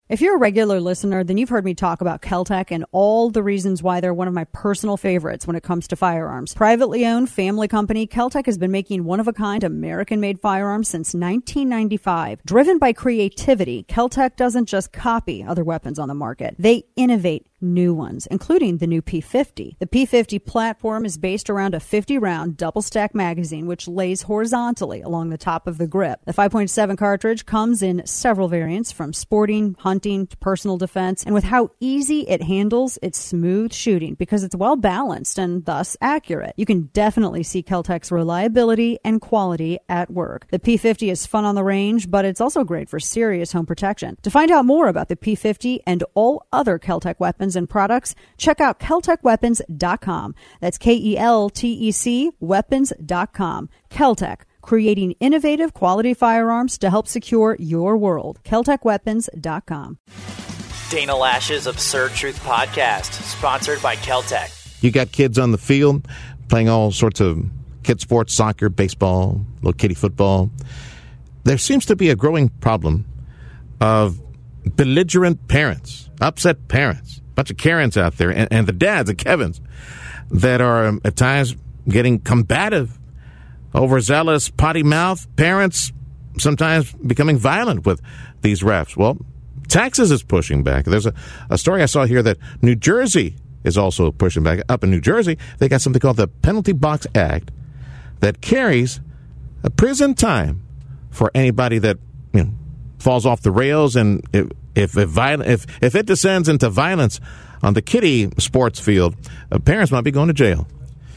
If you're a regular listener, then you've heard me talk about Kel-Tec and all the reasons why they're one of my personal favorites when it comes to firearms. Privately owned family company, Kel-Tec has been making one-of-a-kind American-made firearms since 1995. Driven by creativity, Kel-Tec doesn't just copy other weapons on the market. They innovate new ones, including the new P50. The P50 platform is based around a 50-round double-stack magazine, which lays horizontally along the top of the grip. The 5.7 cartridge comes in several variants, from sporting, hunting, to personal defense, and with how easy it handles, it's smooth shooting because it's well-balanced and thus accurate. You can definitely see Kel-Tec's reliability and quality at work. The P50 is fun on the range, but it's also great for serious home protection. To find out more about the P50 and all other Kel-Tec weapons and products, check out KelTecWeapons.com. That's KELTEC weapons.com. Kel-Tec, creating innovative quality firearms to help secure your world. KelTecWeapons.com. Dana Lash's Absurd Truth Podcast, sponsored by Kel-Tec. You got kids on the field playing all sorts of kid sports, soccer, baseball, little kiddie football. There seems to be a growing problem of belligerent parents, upset parents, a bunch of Karens out there, and the dads, the Kevins, that are at times getting combative, overzealous, potty mouth parents, sometimes becoming violent with these refs. Well, Texas is pushing back. There's a story I saw here that New Jersey is also pushing back. Up in New Jersey, they got something called the Penalty Box Act that carries a prison time for anybody that falls off the rails, and if it descends into violence on the kiddie sports field, parents might be going to jail.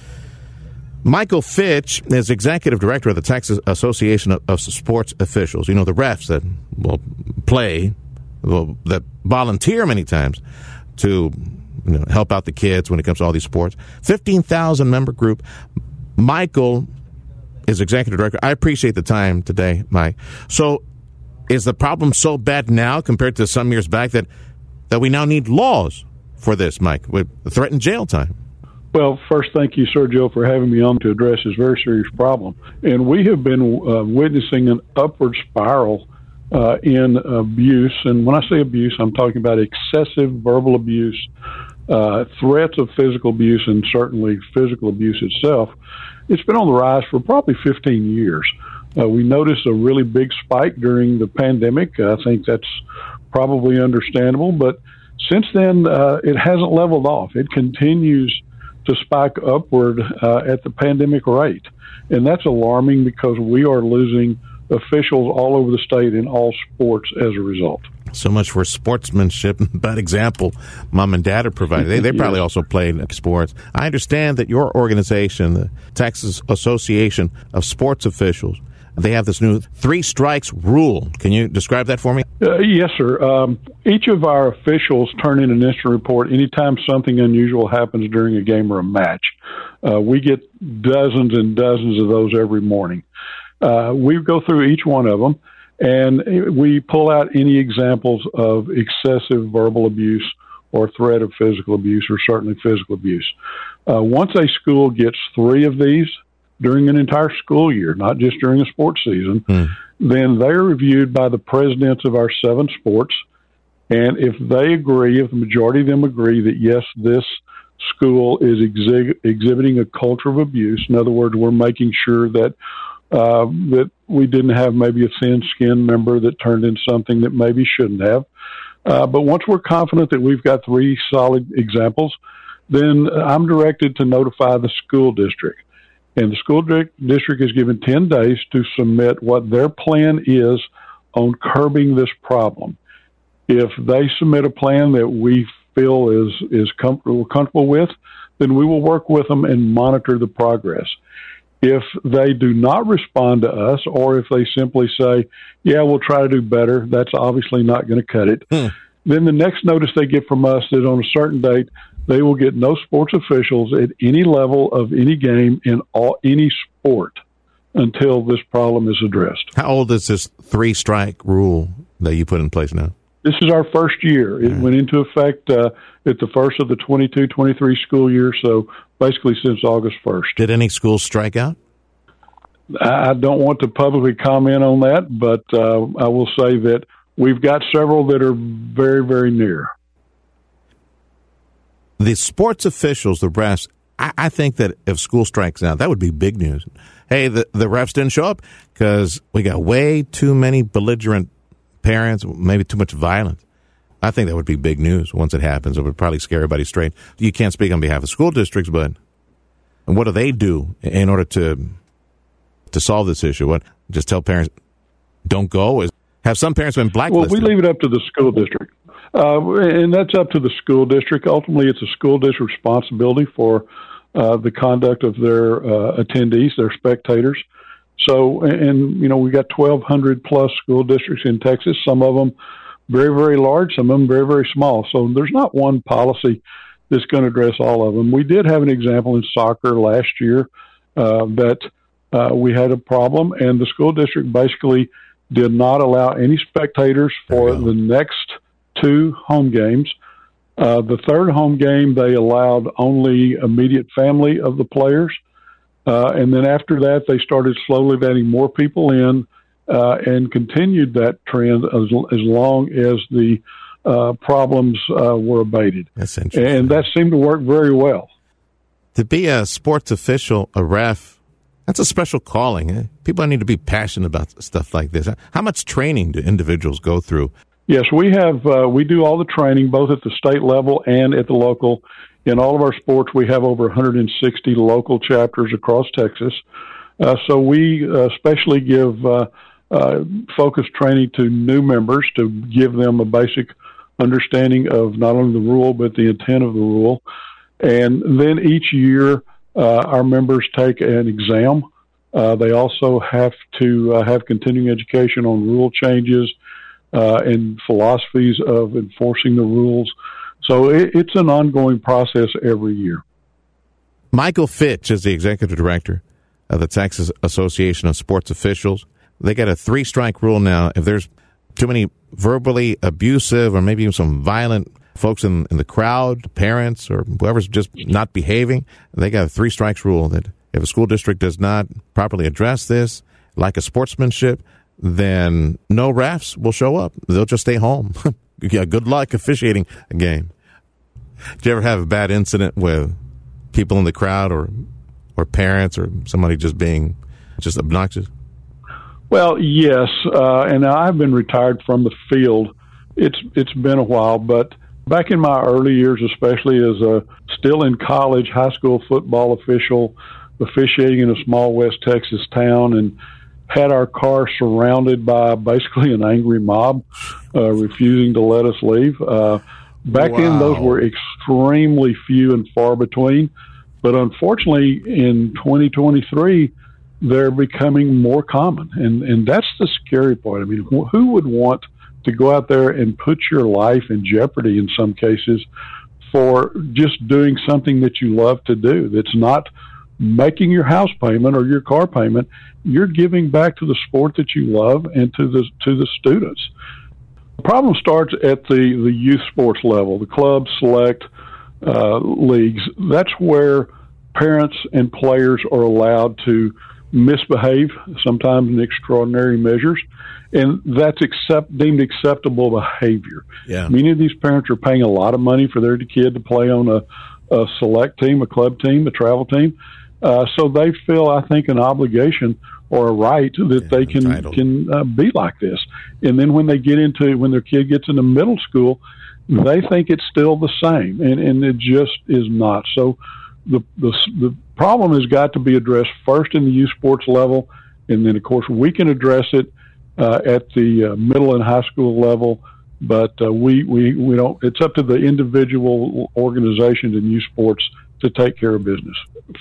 Michael Fitch is executive director of the Texas Association of Sports Officials. You know, the refs that will play, that volunteer many times to help out the kids when it comes to all these sports. 15,000 member group. Michael is executive director. I appreciate the time today, Mike. So is the problem so bad now compared to some years back that we now need laws for this, Mike, with threatened jail time? Well, first, thank you, Sergio, for having me on to address this very serious problem. And we have been witnessing an upward spiral in abuse. And when I say abuse, I'm talking about excessive verbal abuse, threats of physical abuse, and certainly physical abuse itself. It's been on the rise for probably 15 years. We noticed a really big spike during the pandemic. I think that's probably understandable. But since then, it hasn't leveled off. It continues to spike upward at the pandemic rate. And that's alarming because we are losing officials all over the state in all sports as a result. So much for sportsmanship. Bad example mom and dad are providing. They probably also played sports. I understand that your organization, the Texas Association of Sports Officials, they have this new 3 strikes rule. Can you describe that for me? Yes, sir. Each of our officials turn in an instant report anytime something unusual happens during a game or a match. We get dozens and dozens of those every morning. We go through each one of them, and we pull out any examples of excessive verbal abuse or threat of physical abuse, or certainly physical abuse. Once a school gets 3 of these during an entire school year, not just during a sports season, then they're reviewed by the presidents of our 7 sports. And if they agree, if the majority of them agree that, yes, this school is exhibiting a culture of abuse, in other words, we're making sure that that we didn't have maybe a thin-skinned member that turned in something that maybe shouldn't have. But once we're confident that we've got 3 solid examples, then I'm directed to notify the school district. And the school district is given 10 days to submit what their plan is on curbing this problem. If they submit a plan that we feel is comfortable with, then we will work with them and monitor the progress. If they do not respond to us, or if they simply say, yeah, we'll try to do better, that's obviously not going to cut it. Then the next notice they get from us is on a certain date, they will get no sports officials at any level of any game in any sport until this problem is addressed. How old is this 3-strike rule that you put in place now? This is our first year. It went into effect at the first of the 22-23 school year, so basically since August 1st. Did any schools strike out? I don't want to publicly comment on that, but I will say that we've got several that are very, very near. The sports officials, the refs, I think that if school strikes out, that would be big news. Hey, the refs didn't show up because we got way too many belligerent parents, maybe too much violence. I think that would be big news once it happens. It would probably scare everybody straight. You can't speak on behalf of school districts, but what do they do in order to solve this issue? What, just tell parents, don't go? Have some parents been blacklisted? Well, we leave it up to the school district. And that's up to the school district. Ultimately, it's a school district responsibility for the conduct of their attendees, their spectators. So, and, we got 1,200 plus school districts in Texas, some of them very, very large, some of them very, very small. So there's not one policy that's going to address all of them. We did have an example in soccer last year that we had a problem, and the school district basically did not allow any spectators for the next 2 home games. The third home game, they allowed only immediate family of the players. And then after that, they started slowly letting more people in and continued that trend as long as the problems were abated. That's interesting. And that seemed to work very well. To be a sports official, a ref, that's a special calling. People need to be passionate about stuff like this. How much training do individuals go through? Yes, we have. We do all the training, both at the state level and at the local. In all of our sports, we have over 160 local chapters across Texas. So we especially give focused training to new members to give them a basic understanding of not only the rule, but the intent of the rule. And then each year, our members take an exam. They also have to have continuing education on rule changes and philosophies of enforcing the rules. So it's an ongoing process every year. Michael Fitch is the executive director of the Texas Association of Sports Officials. They got a 3-strike rule now. If there's too many verbally abusive or maybe even some violent folks in the crowd, parents or whoever's just not behaving, they got a 3 strikes rule that if a school district does not properly address this, like a sportsmanship, then no refs will show up. They'll just stay home. Yeah, good luck officiating a game. Did you ever have a bad incident with people in the crowd or parents or somebody just being just obnoxious? Well, yes, and I've been retired from the field. It's been a while, but back in my early years, especially as a still in college high school football official, officiating in a small West Texas town, and had our car surrounded by basically an angry mob refusing to let us leave. Back then, those were extremely few and far between. But unfortunately, in 2023, they're becoming more common. And that's the scary part. I mean, who would want to go out there and put your life in jeopardy in some cases for just doing something that you love to do? That's not making your house payment or your car payment. You're giving back to the sport that you love and to the students. The problem starts at the youth sports level, the club select leagues. That's where parents and players are allowed to misbehave, sometimes in extraordinary measures, and that's deemed acceptable behavior. Yeah. Many of these parents are paying a lot of money for their kid to play on a select team, a club team, a travel team. So they feel, I think, an obligation or a right that they can be like this. And then when their kid gets into middle school, they think it's still the same, and it just is not. So the problem has got to be addressed first in the youth sports level, and then, of course, we can address it at the middle and high school level. But we don't. It's up to the individual organizations in youth sports to take care of business.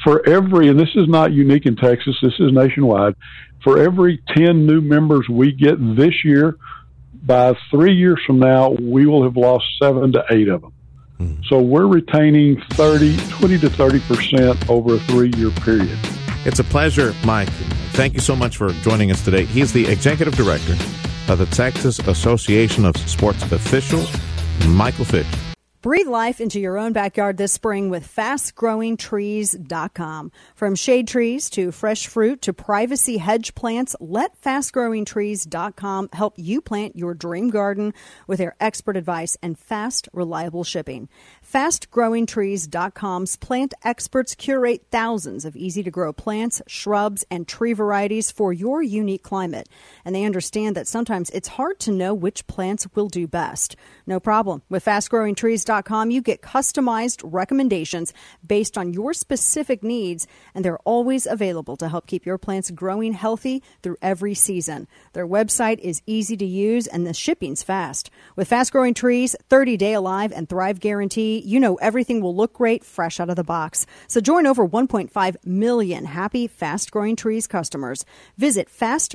And this is not unique in Texas, this is nationwide, for every 10 new members we get this year, by 3 years from now, we will have lost 7 to 8 of them. So we're retaining 20 to 30% over a 3-year period. It's a pleasure, Mike. Thank you so much for joining us today. He's the executive director of the Texas Association of Sports Officials, Michael Fitch. Breathe life into your own backyard this spring with FastGrowingTrees.com. From shade trees to fresh fruit to privacy hedge plants, let FastGrowingTrees.com help you plant your dream garden with their expert advice and fast, reliable shipping. FastGrowingTrees.com's plant experts curate thousands of easy-to-grow plants, shrubs, and tree varieties for your unique climate. And they understand that sometimes it's hard to know which plants will do best. No problem. With FastGrowingTrees.com, you get customized recommendations based on your specific needs, and they're always available to help keep your plants growing healthy through every season. Their website is easy to use, and the shipping's fast. With Fast Growing Trees, 30-day Alive and Thrive Guarantee, you know everything will look great fresh out of the box. So join over 1.5 million happy Fast Growing Trees customers. Visit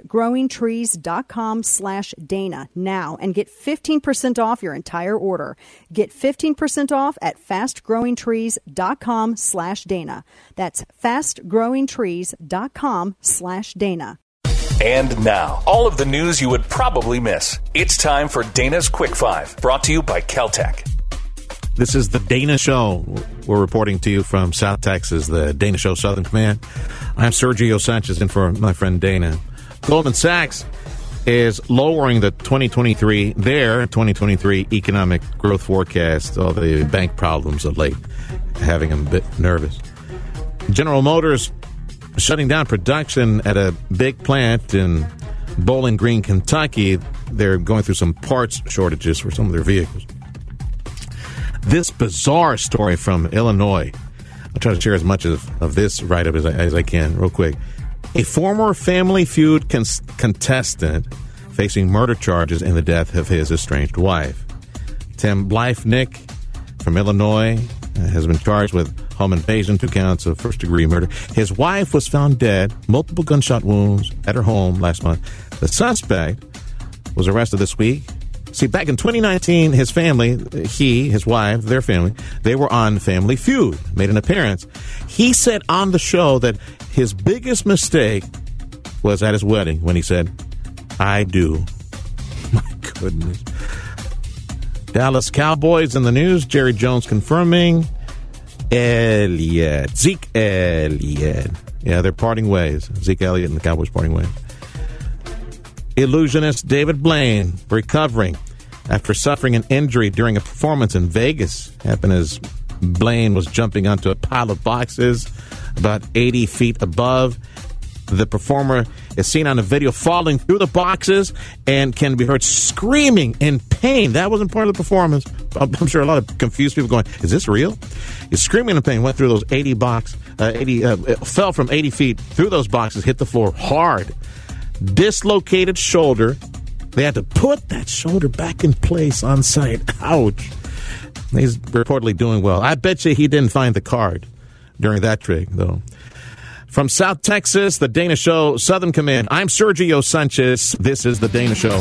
FastGrowingTrees.com/Dana now and get 15% off your entire order. Get 15% off at FastGrowingTrees.com/Dana. That's FastGrowingTrees.com/Dana. And now, all of the news you would probably miss. It's time for Dana's Quick Five, brought to you by Keltec. This is the Dana Show. We're reporting to you from South Texas, the Dana Show Southern Command. I'm Sergio Sanchez, in for my friend Dana. Goldman Sachs is lowering the 2023 economic growth forecast. All the bank problems of late having them a bit nervous. General Motors shutting down production at a big plant in Bowling Green, Kentucky. They're going through some parts shortages for some of their vehicles. This bizarre story from Illinois. I'll try to share as much of this write-up as I can real quick. A former Family Feud contestant facing murder charges in the death of his estranged wife. Tim Bleifnick from Illinois has been charged with home invasion, 2 counts of first-degree murder. His wife was found dead, multiple gunshot wounds at her home last month. The suspect was arrested this week. See, back in 2019, his family, his wife, their family, they were on Family Feud, made an appearance. He said on the show that his biggest mistake was at his wedding when he said, "I do." My goodness. Dallas Cowboys in the news. Jerry Jones confirming Zeke Elliott. Yeah, they're parting ways. Zeke Elliott and the Cowboys parting ways. Illusionist David Blaine recovering after suffering an injury during a performance in Vegas. Happened as Blaine was jumping onto a pile of boxes about 80 feet above. The performer is seen on a video falling through the boxes and can be heard screaming in pain. That wasn't part of the performance. I'm sure a lot of confused people going, is this real? He's screaming in pain, went through those 80 fell from 80 feet through those boxes, hit the floor hard. Dislocated shoulder. They had to put that shoulder back in place on site. Ouch. He's reportedly doing well. I bet you he didn't find the card during that trick, though. From South Texas, the Dana Show Southern Command. I'm Sergio Sanchez. This is the Dana Show.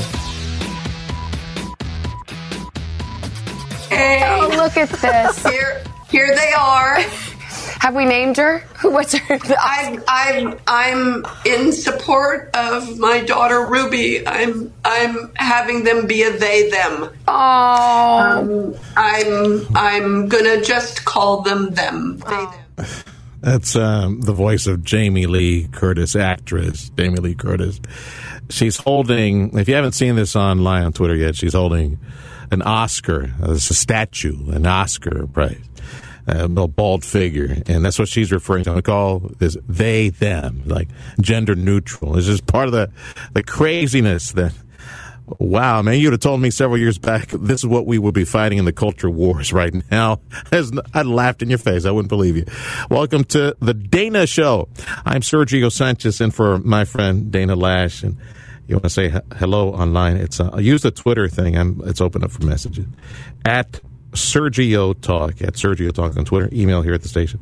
Hey. Oh, look at this. Here they are. Have we named her? What's her? I'm in support of my daughter Ruby. I'm having them be a they them. Oh. I'm gonna just call them them. They them. That's the voice of Jamie Lee Curtis, actress Jamie Lee Curtis. She's holding, if you haven't seen this online on Twitter yet, she's holding an Oscar. It's a statue, an Oscar prize. A bald figure, and that's what she's referring to. I call this they, them, like gender neutral. It's just part of the craziness that, wow, man, you'd have told me several years back this is what we would be fighting in the culture wars right now. I'd laughed in your face. I wouldn't believe you. Welcome to the Dana Show. I'm Sergio Sanchez, in for my friend Dana Lash, and you want to say hello online, it's use the Twitter thing. It's open up for messages at Sergio Talk on Twitter. Email here at the station,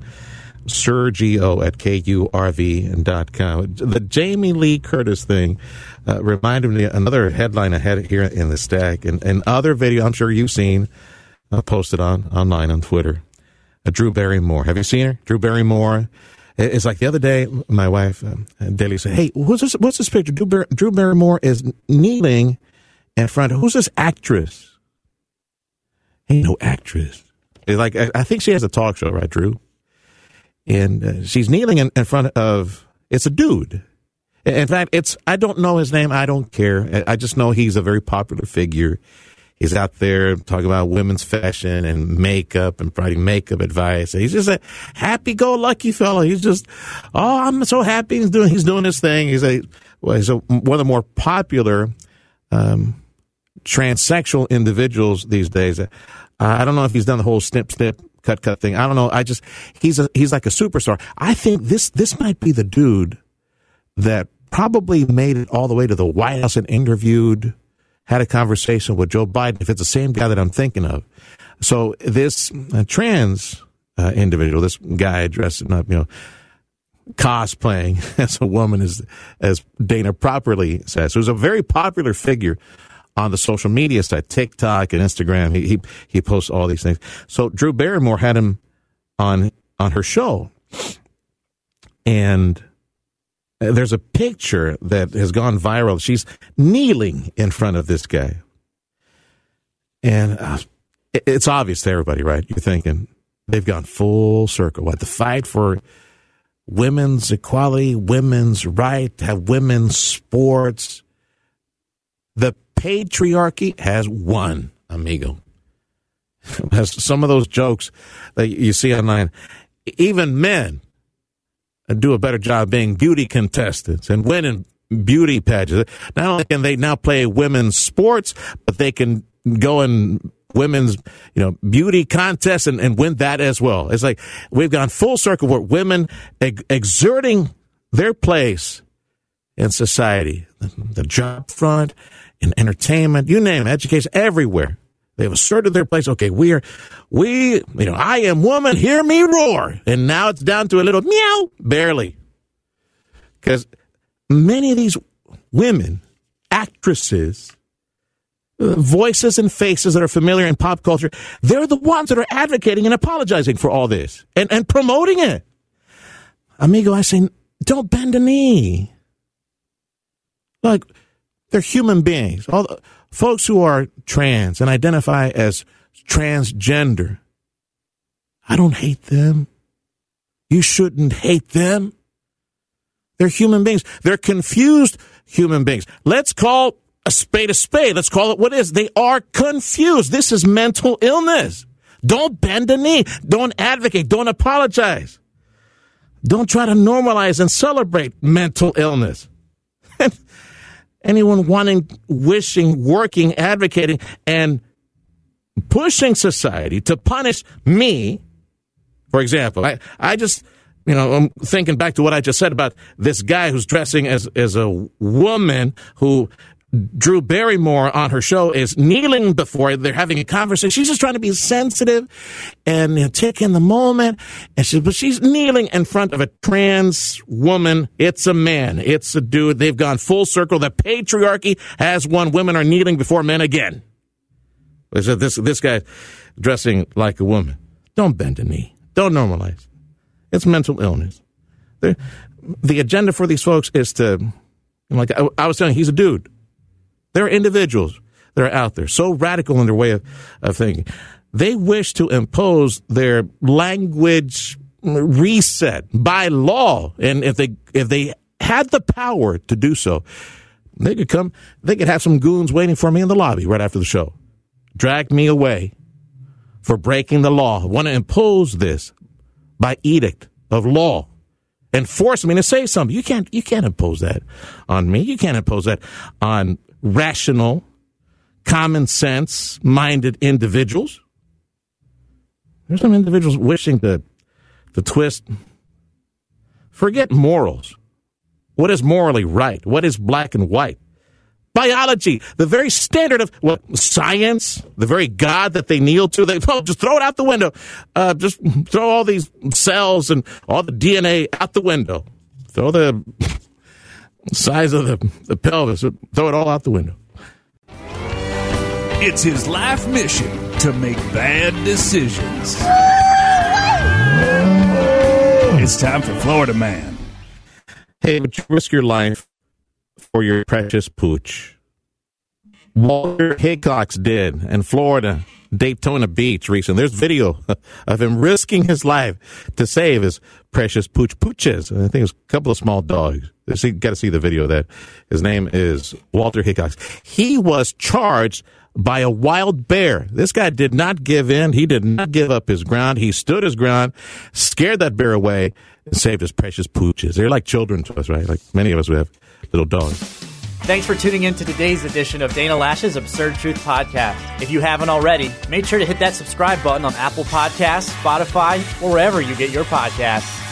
Sergio@KURV.com. The Jamie Lee Curtis thing reminded me another headline I had here in the stack, and other video I'm sure you've seen posted online on Twitter. Drew Barrymore. Have you seen her? Drew Barrymore. It's like the other day, my wife, Daly, said, "Hey, what's this picture? Drew Barrymore is kneeling in front of, who's this actress?" Ain't no actress. Like, I think she has a talk show, right, Drew? And she's kneeling in front of, it's a dude. In fact, I don't know his name. I don't care. I just know he's a very popular figure. He's out there talking about women's fashion and makeup and providing makeup advice. He's just a happy-go-lucky fellow. He's just, I'm so happy he's doing his thing. He's one of the more popular transsexual individuals these days. I don't know if he's done the whole snip, cut thing. I don't know. He's like a superstar. I think this might be the dude that probably made it all the way to the White House and interviewed, had a conversation with Joe Biden, if it's the same guy that I'm thinking of. So this trans individual, this guy dressing up, cosplaying as a woman, as Dana properly says, who's a very popular figure on the social media site, TikTok and Instagram. He posts all these things. So Drew Barrymore had him on her show, and there's a picture that has gone viral. She's kneeling in front of this guy. And it's obvious to everybody, right? You're thinking, they've gone full circle. What, the fight for women's equality, women's right to have women's sports. The patriarchy has won, amigo. Has some of those jokes that you see online. Even men do a better job being beauty contestants and winning beauty pageants. Not only can they now play women's sports, but they can go in women's, beauty contests and win that as well. It's like we've gone full circle where women exerting their place in society, the job front, in entertainment, you name it, education, everywhere. They've asserted their place. Okay, I am woman, hear me roar. And now it's down to a little meow, barely. Because many of these women, actresses, voices and faces that are familiar in pop culture, they're the ones that are advocating and apologizing for all this and promoting it. Amigo, I say, don't bend a knee. Like, they're human beings. All the folks who are trans and identify as transgender, I don't hate them. You shouldn't hate them. They're human beings. They're confused human beings. Let's call a spade a spade. Let's call it what it is. They are confused. This is mental illness. Don't bend a knee. Don't advocate. Don't apologize. Don't try to normalize and celebrate mental illness. Anyone wishing, working, advocating, and pushing society to punish me, for example, I just, I'm thinking back to what I just said about this guy who's dressing as a woman who Drew Barrymore on her show is kneeling before. They're having a conversation. She's just trying to be sensitive and take in the moment. But she's kneeling in front of a trans woman. It's a man. It's a dude. They've gone full circle. The patriarchy has won. Women are kneeling before men again. So this guy dressing like a woman. Don't bend a knee. Don't normalize. It's mental illness. The agenda for these folks is to, like I was telling you, he's a dude. There are individuals that are out there so radical in their way of thinking. They wish to impose their language reset by law. And if they had the power to do so, they could have some goons waiting for me in the lobby right after the show. Drag me away for breaking the law. Want to impose this by edict of law and force me to say something. You can't impose that on me. You can't impose that on rational, common sense minded individuals. There's some individuals wishing to twist. Forget morals. What is morally right? What is black and white? Biology, the very standard of science, the very God that they kneel to, just throw it out the window. Just throw all these cells and all the DNA out the window. Throw the size of the pelvis, throw it all out the window. It's his life mission to make bad decisions. It's time for Florida Man. Hey, would you risk your life for your precious pooch? Walter Hickox did in Florida Daytona Beach recently. There's video of him risking his life to save his precious pooches. I think it was a couple of small dogs. You got to see the video of that. His name is Walter Hickox. He was charged by a wild bear. This guy did not give in. He did not give up his ground. He stood his ground, scared that bear away, and saved his precious pooches. They're like children to us, right? Like many of us who have little dogs. Thanks for tuning in to today's edition of Dana Lash's Absurd Truth Podcast. If you haven't already, make sure to hit that subscribe button on Apple Podcasts, Spotify, or wherever you get your podcasts.